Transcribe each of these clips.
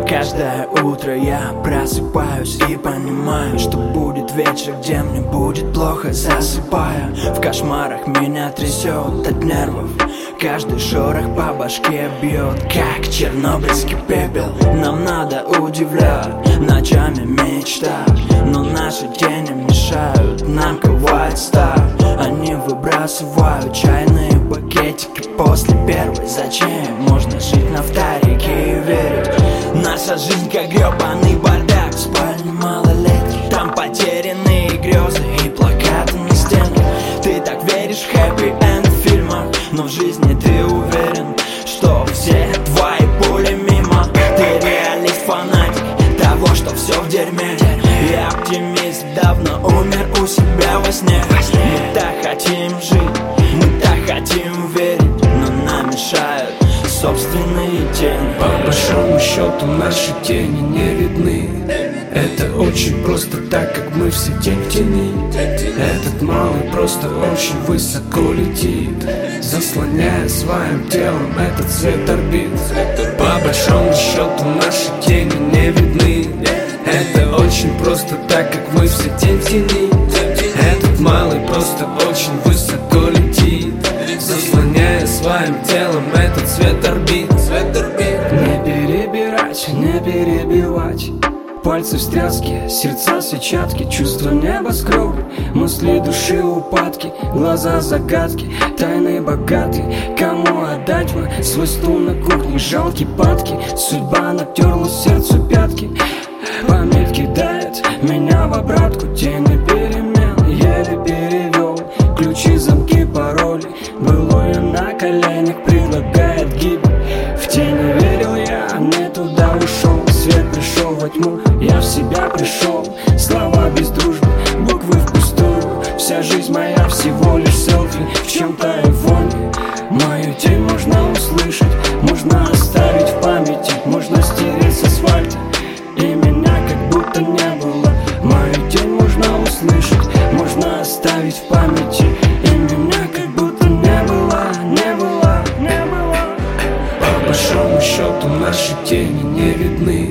Каждое утро я просыпаюсь и понимаю, что будет вечер, где мне будет плохо, засыпая. В кошмарах меня трясет от нервов, каждый шорох по башке бьет, как чернобыльский пепел. Нам надо удивлять, ночами мечтать, но наши тени мешают нам ковать сталь. Они выбрасывают чайные пакетики после первой. Зачем можно жить на вторике и верить? Наша жизнь как гребаный бардак, в спальне малолетних. Там потерянные грезы и плакаты на стенах. Ты так веришь в хэппи-энд в фильмах, но в жизни ты уверен, что все твои пули мимо. Ты реалист, фанатик того, что все в дерьме. Я оптимист, давно умер у себя во сне. Мы так хотим жить, мы так хотим верить, но нам мешают собственные тени. По большому счету наши тени не видны. Это очень просто, так как мы все тень в тени. Этот малый просто очень высоко летит, заслоняя своим телом этот свет орбит. По большому счету наши тени не видны. Это очень просто, так как мы все тень в тени. Этот малый просто очень высоко летит, заслоняя своим телом этот свет орбит. Не перебирать, не перебивать. Пальцы в стрелке, сердца сетчатки, чувства небоскребы, мысли души упадки, глаза загадки, тайны богатые. Кому отдать бы свой стул на кухне, жалкие падки. Судьба натерла сердцу пятки, память кидает меня в обратку. Тени перемен, еле перевел ключи, замки, пароли. Былое на коленях предлагает гибель. В тени верил я, не туда ушел. Свет пришел во тьму, я в себя пришел. Слова без дружбы, буквы впустую. Вся жизнь моя всего лишь селфи в чем-то айфоне. Мою тень можно услышать, можно оставить в памяти, можно стереть с асфальта, и меня как будто не было. Мою тень можно услышать, можно оставить в памяти, и меня как будто не было, не было, не было. По большому счету наши тени не видны.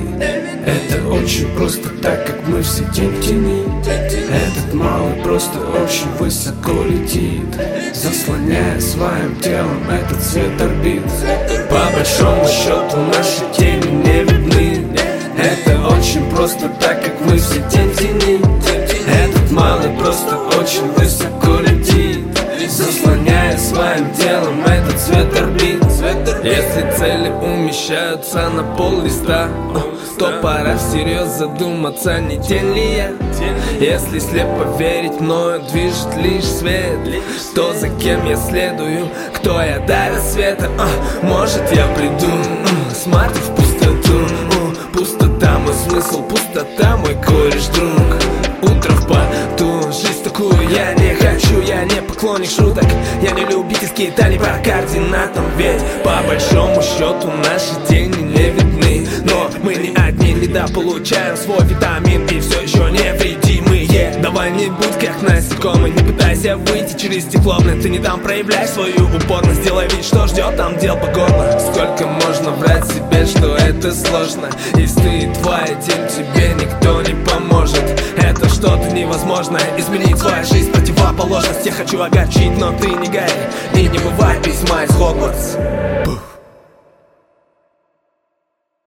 Это очень просто, так как мы все тень в тени. Этот малый просто очень высоко летит, заслоняя своим телом этот свет орбит. По большому счету наши тени не видны. Это очень просто, так как мы все тень в тени. Этот малый просто очень высоко летит, заслоняя своим телом этот свет орбит. Если цели умещаются на пол листа, то пора всерьез задуматься, не тень ли я. Если слепо верить, мною движет лишь свет, то за кем я следую, кто я до рассвета. Может я приду, смотрю в пустоту. Пустота мой смысл, пустота мой кореш друг. Утро в поту, жизнь такую я не хочу. Я не поклонник шуток, я не любительский тани по координатам. Ведь по большому счету наши тени не видны. Но мы не одни, недополучаем свой витамин и все еще невредимые. Давай не будь как насекомый, не пытайся выйти через стекло. Блин, ты не там, проявляй свою упорность, делай вид, что ждет там дел по горло. Сколько можно врать себе, что это сложно, если ты и твоя тень, тебе никто не поможет. Это что-то невозможное, изменить твою жизнь, противоположность. Я хочу огорчить, но ты не Гарри, и не бывает письма из Хогвартс.